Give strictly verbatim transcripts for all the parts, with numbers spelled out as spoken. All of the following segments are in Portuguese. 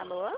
Alô?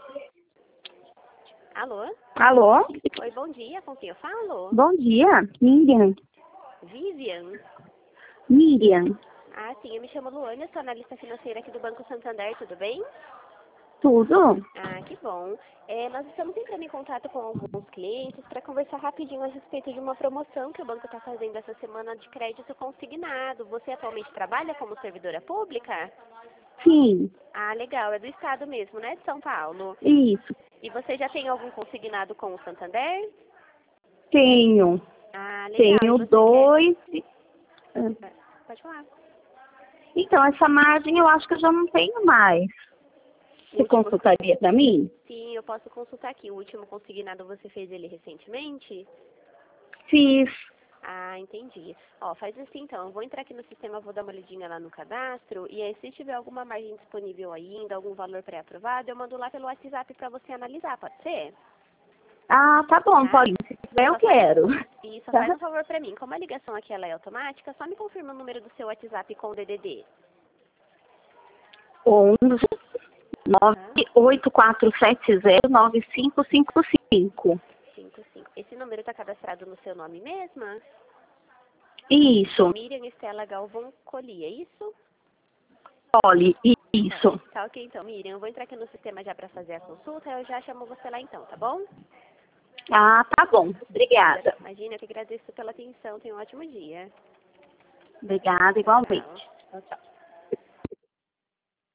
Alô? Alô? Oi, bom dia. Com quem eu falo? Bom dia, Miriam. Vivian. Miriam, Ah, sim. Eu me chamo Luana, sou analista financeira aqui do Banco Santander. Tudo bem? tudo? Ah, que bom. É, nós estamos entrando em contato com alguns clientes para conversar rapidinho a respeito de uma promoção que o banco está fazendo essa semana de crédito consignado. Você atualmente trabalha como servidora pública? Sim, Ah, legal. É do estado mesmo, né? De São Paulo. isso. E você já tem algum consignado com o Santander? Tenho. Ah, legal. E Tenho você dois. quer... Pode falar. Então, essa margem eu acho que eu já não tenho mais. O Você último... consultaria para mim? Sim, eu posso consultar aqui. O último consignado você fez ele recentemente? Fiz. Ah, entendi. Ó, faz assim então. Eu vou entrar aqui no sistema, vou dar uma olhadinha lá no cadastro. E aí, se tiver alguma margem disponível ainda, algum valor pré-aprovado, eu mando lá pelo WhatsApp para você analisar, pode ser? Ah, tá bom, Tá? pode. Se tiver, eu Só faz... quero. E só faz Tá? um favor para mim. Como a ligação aqui ela é automática, só me confirma o número do seu WhatsApp com o D D D. onze Tá? nove oito quatro sete zero nove cinco cinco cinco. cinco cinco. Esse número está cadastrado no seu nome mesma? Isso. Miriam Estela Galvão Coli, é isso? Olhe, Tá. isso. Tá ok então, Miriam. Eu vou entrar aqui no sistema já para fazer a consulta. Eu já chamo você lá então, tá bom? Ah, tá bom. Obrigada. Imagina, eu que agradeço pela atenção. Tenha um ótimo dia. Obrigada igualmente. Tchau. Tchau, tchau.